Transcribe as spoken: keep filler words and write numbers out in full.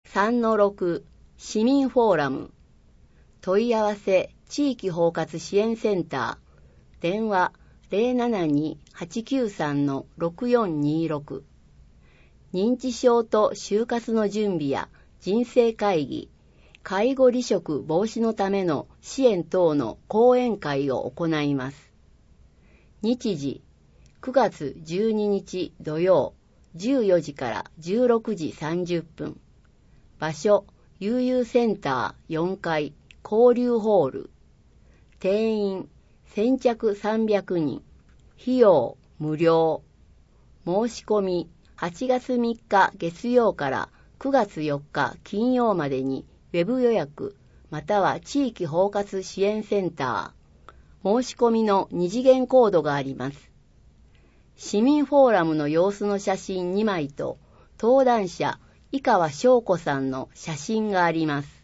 さんのろく 市民フォーラム。問い合わせ地域包括支援センター。電話 ゼロななに はちきゅうさん ろくよんにろく。認知症と就活の準備や人生会議、介護離職防止のための支援等の講演会を行います。日時、くがつじゅうににち土曜、じゅうよじからじゅうろくじさんじゅっぷん。場所、悠々センターよんかい、交流ホール。定員、先着さんびゃくにん。費用、無料。申し込み、はちがつみっか月曜からくがつよっか金曜までにウェブ予約、または地域包括支援センター。申し込みの二次元コードがあります。市民フォーラムの様子の写真にまいと、登壇者、井川翔子さんの写真があります。